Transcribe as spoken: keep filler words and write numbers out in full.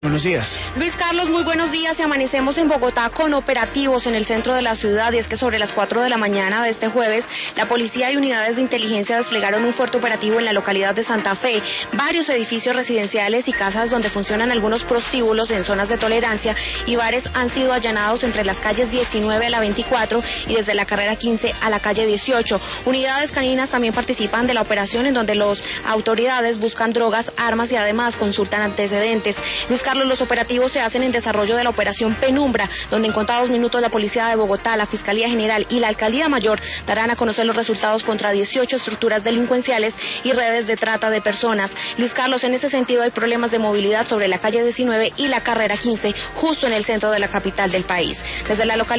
Buenos días. Luis Carlos, muy buenos días y amanecemos en Bogotá con operativos en el centro de la ciudad, y es que sobre las cuatro de la mañana de este jueves, la policía y unidades de inteligencia desplegaron un fuerte operativo en la localidad de Santa Fe. Varios edificios residenciales y casas donde funcionan algunos prostíbulos en zonas de tolerancia y bares han sido allanados entre las calles diecinueve a la veinticuatro y desde la carrera quince a la calle dieciocho. Unidades caninas también participan de la operación, en donde las autoridades buscan drogas, armas y además consultan antecedentes. Luis Carlos, los operativos se hacen en desarrollo de la operación Penumbra, donde en contados minutos la Policía de Bogotá, la Fiscalía General y la Alcaldía Mayor darán a conocer los resultados contra dieciocho estructuras delincuenciales y redes de trata de personas. Luis Carlos, en ese sentido hay problemas de movilidad sobre la calle diecinueve y la carrera quince, justo en el centro de la capital del país. Desde la localidad